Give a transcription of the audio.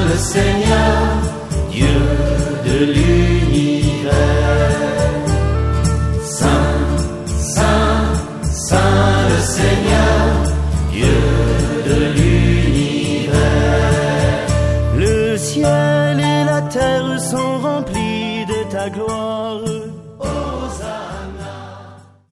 le Seigneur, Dieu de l'univers. Saint, Saint, Saint le Seigneur, Dieu de l'univers. Le ciel et la terre sont remplis de ta gloire.